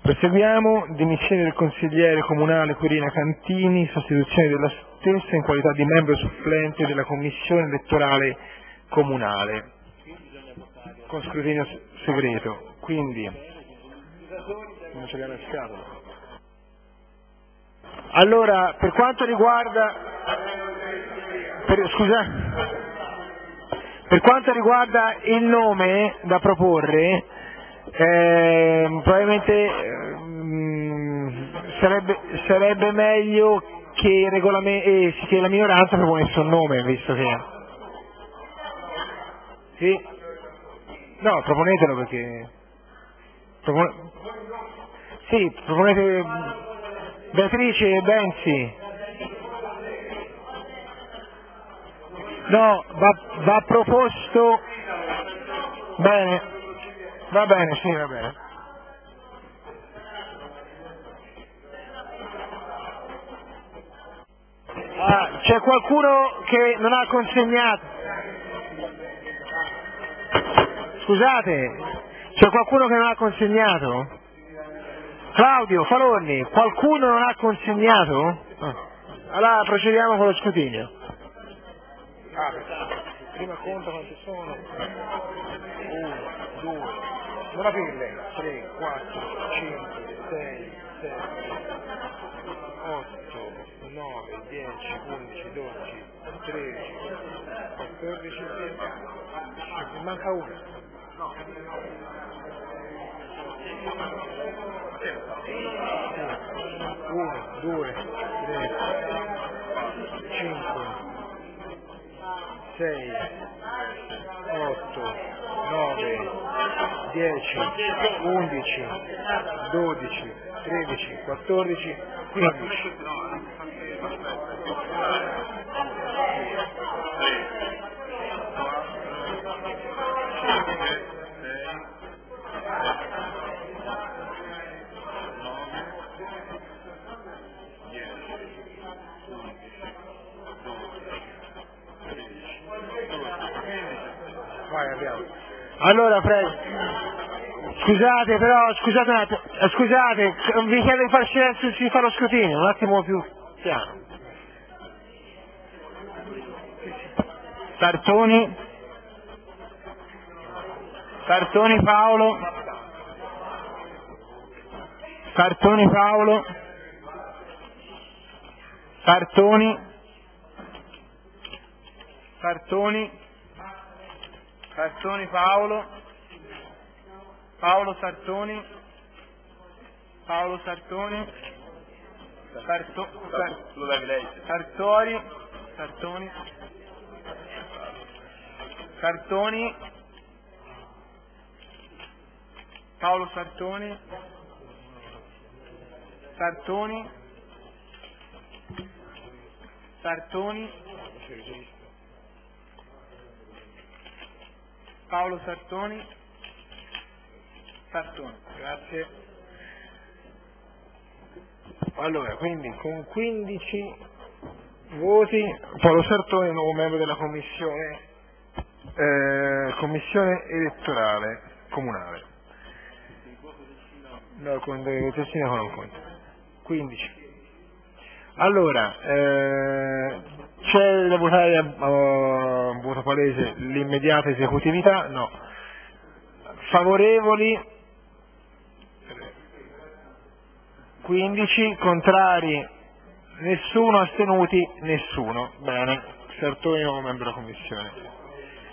Proseguiamo. Dimissioni del consigliere comunale Quirina Cantini, sostituzione della stessa in qualità di membro supplente della commissione elettorale comunale con scrutinio segreto. Quindi non ce l'hanno in scatola. Allora, per quanto riguarda per quanto riguarda il nome da proporre, probabilmente sarebbe meglio che, che la minoranza proponesse un nome, visto che... Sì? No, proponetelo perché... Sì, proponete Beatrice Benzi. No, va proposto... Bene, va bene, sì, va bene. Ah, c'è qualcuno che non ha consegnato... Scusate, c'è qualcuno che non ha consegnato? Claudio, Falorni, qualcuno non ha consegnato? Ah. Allora procediamo con lo scrutinio. Prima conta quanti sono. 1, 2, non aprirle. 3, 4, 5, 6, 7, 8, 9, 10, 11, 12, 13, 14, ne manca uno. 1, 2, 3, 5, 6, 8, 9, 10, 11, 12, 13, 14, 15. Vai, abbiamo. Allora, prego. Scusate, però, scusate un attimo, scusate, vi chiedo di fare silenzio, si fa lo scrutinio, un attimo più piano. Sartoni Paolo, Sartoni Paolo, Sartoni Paolo, Paolo Sartoni, Sartoni, Paolo Sartoni, Paolo Sartoni, grazie. Allora, quindi con 15 voti Paolo Sartoni, nuovo membro della commissione elettorale comunale. No, con le tessine non conta. 15. Allora, c'è da votare a voto palese l'immediata esecutività? No. Favorevoli? 15, contrari? Nessuno, astenuti? Nessuno. Bene, Sartoni nuovo membro della commissione.